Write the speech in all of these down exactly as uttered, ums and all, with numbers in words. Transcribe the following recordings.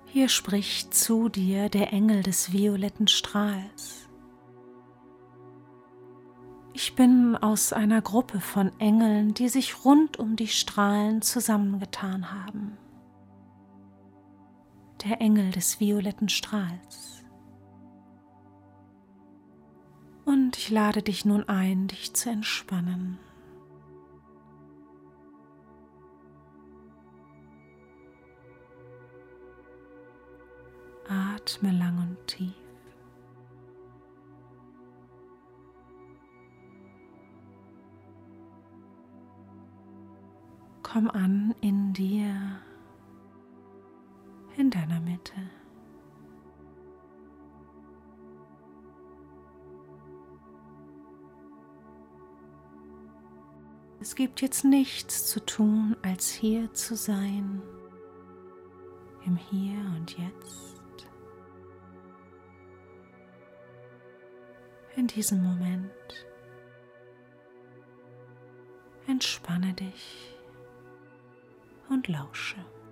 Hier spricht zu dir der Engel des violetten Strahls. Ich bin aus einer Gruppe von Engeln, die sich rund um die Strahlen zusammengetan haben. Der Engel des violetten Strahls. Und ich lade dich nun ein, dich zu entspannen. Atme lang und tief. Komm an in dir, in deiner Mitte. Es gibt jetzt nichts zu tun, als hier zu sein, im Hier und Jetzt. In diesem Moment entspanne dich und lausche.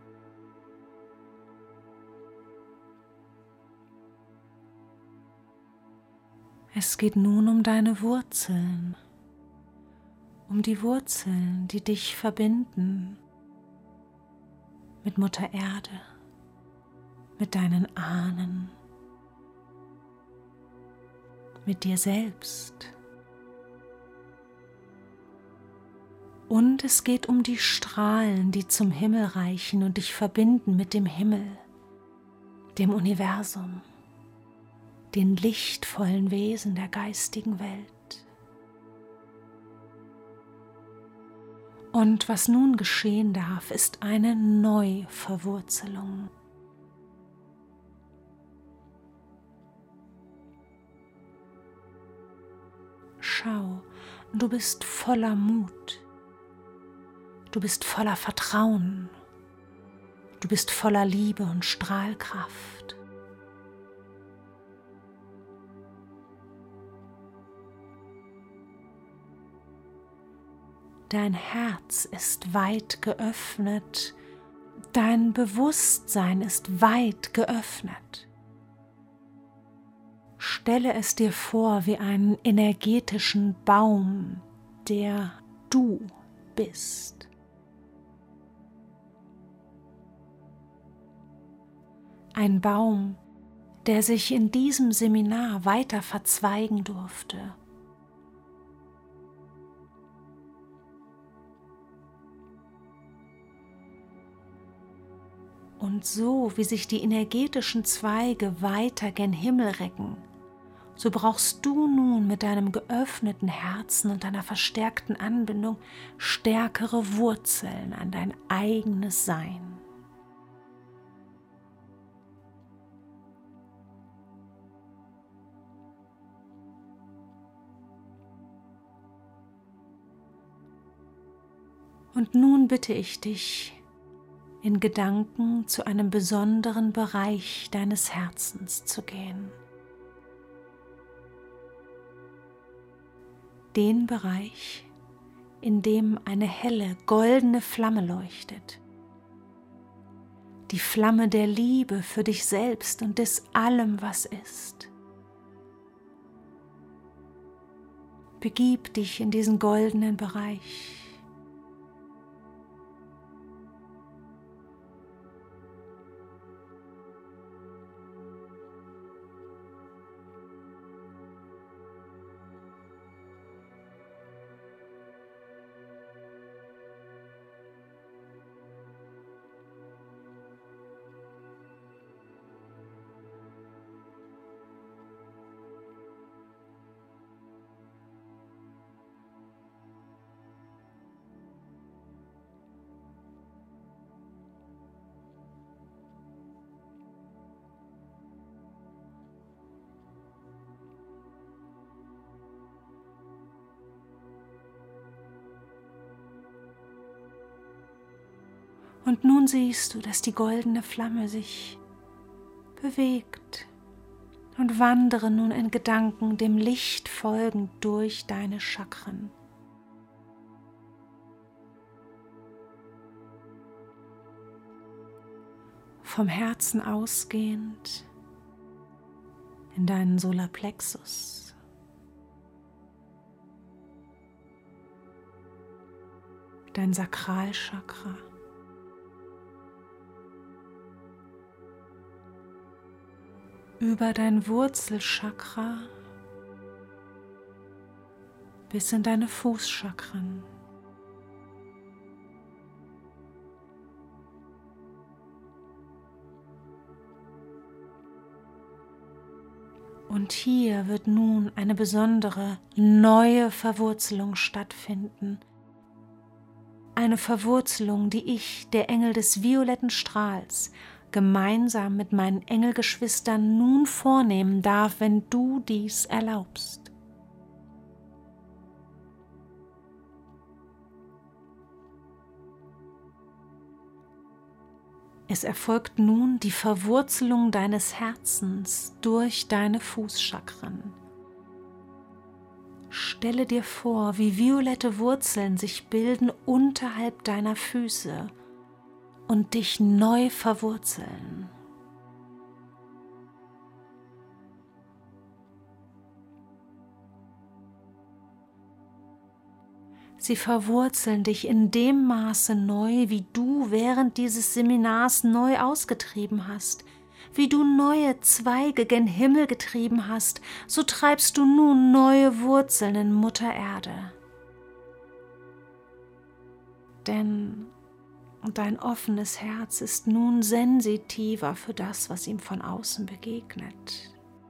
Es geht nun um deine Wurzeln, um die Wurzeln, die dich verbinden mit Mutter Erde, mit deinen Ahnen, mit dir selbst. Und es geht um die Strahlen, die zum Himmel reichen und dich verbinden mit dem Himmel, dem Universum, den lichtvollen Wesen der geistigen Welt. Und was nun geschehen darf, ist eine Neuverwurzelung. Schau, du bist voller Mut, du bist voller Vertrauen, du bist voller Liebe und Strahlkraft. Dein Herz ist weit geöffnet, dein Bewusstsein ist weit geöffnet. Stelle es dir vor wie einen energetischen Baum, der du bist. Ein Baum, der sich in diesem Seminar weiter verzweigen durfte. Und so wie sich die energetischen Zweige weiter gen Himmel recken, so brauchst du nun mit deinem geöffneten Herzen und deiner verstärkten Anbindung stärkere Wurzeln an dein eigenes Sein. Und nun bitte ich dich, in Gedanken zu einem besonderen Bereich deines Herzens zu gehen. Den Bereich, in dem eine helle, goldene Flamme leuchtet. Die Flamme der Liebe für dich selbst und des allem, was ist. Begib dich in diesen goldenen Bereich. Und nun siehst du, dass die goldene Flamme sich bewegt und wandere nun in Gedanken dem Licht folgend durch deine Chakren. vom Herzen ausgehend in deinen Solarplexus. Dein Sakralchakra. Über dein Wurzelchakra bis in deine Fußchakren. Und hier wird nun eine besondere neue Verwurzelung stattfinden. Eine Verwurzelung, die ich, der Engel des violetten Strahls, gemeinsam mit meinen Engelgeschwistern nun vornehmen darf, wenn du dies erlaubst. Es erfolgt nun die Verwurzelung deines Herzens durch deine Fußchakren. Stelle dir vor, wie violette Wurzeln sich bilden unterhalb deiner Füße und dich neu verwurzeln. Sie verwurzeln dich in dem Maße neu, wie du während dieses Seminars neu ausgetrieben hast. Wie du neue Zweige gen Himmel getrieben hast, so treibst du nun neue Wurzeln in Mutter Erde. Denn dein offenes Herz ist nun sensitiver für das, was ihm von außen begegnet.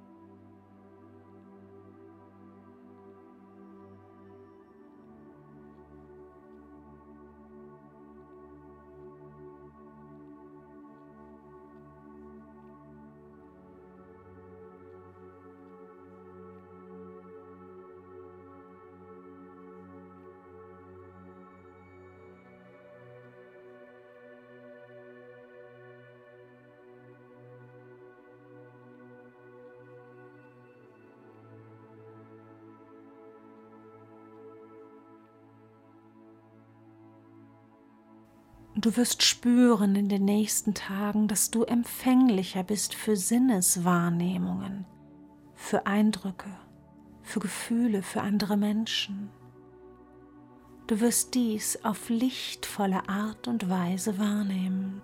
Du wirst spüren in den nächsten Tagen, dass du empfänglicher bist für Sinneswahrnehmungen, für Eindrücke, für Gefühle, für andere Menschen. Du wirst dies auf lichtvolle Art und Weise wahrnehmen.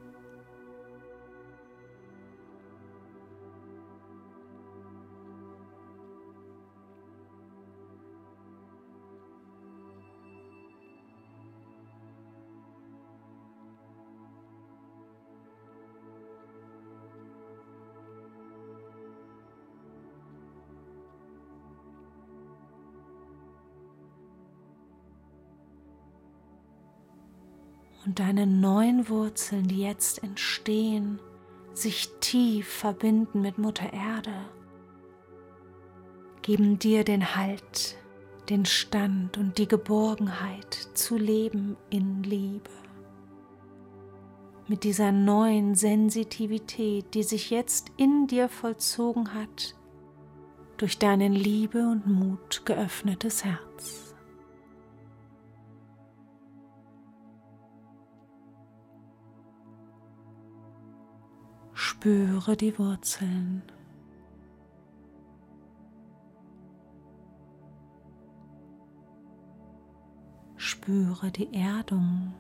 Und deine neuen Wurzeln, die jetzt entstehen, sich tief verbinden mit Mutter Erde, geben dir den Halt, den Stand und die Geborgenheit zu leben in Liebe. Mit dieser neuen Sensitivität, die sich jetzt in dir vollzogen hat, durch dein in Liebe und Mut geöffnetes Herz. Spüre die Wurzeln. Spüre die Erdung.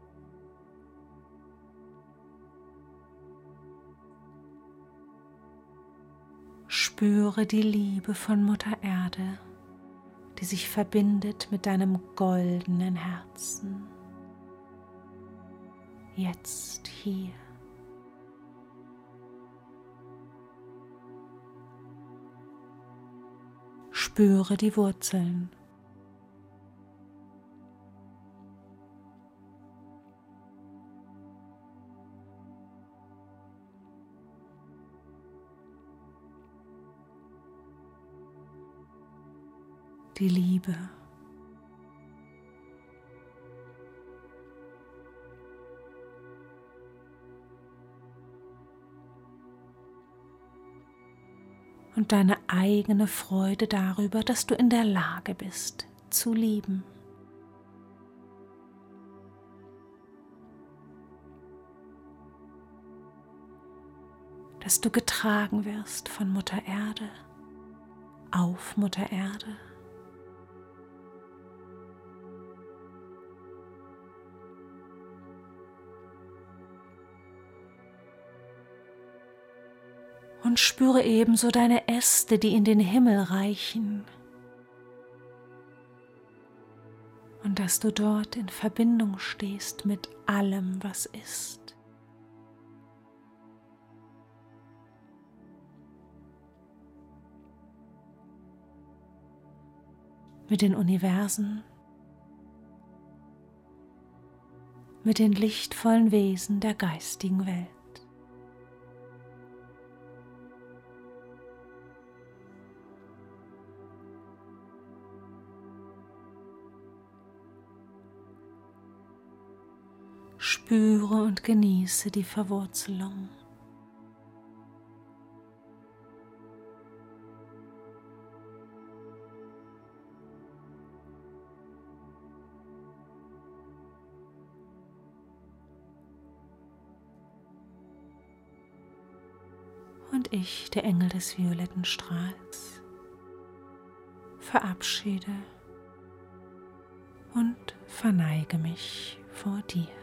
Spüre die Liebe von Mutter Erde, die sich verbindet mit deinem goldenen Herzen. Jetzt hier. Spüre die Wurzeln. Die Liebe. Und deine eigene Freude darüber, dass du in der Lage bist, zu lieben. dass du getragen wirst von Mutter Erde, auf Mutter Erde. Und spüre ebenso deine Äste, die in den Himmel reichen. Und dass du dort in Verbindung stehst mit allem, was ist. Mit den Universen, mit den lichtvollen Wesen der geistigen Welt. Spüre und genieße die Verwurzelung. Und ich, der Engel des violetten Strahls, verabschiede und verneige mich vor dir.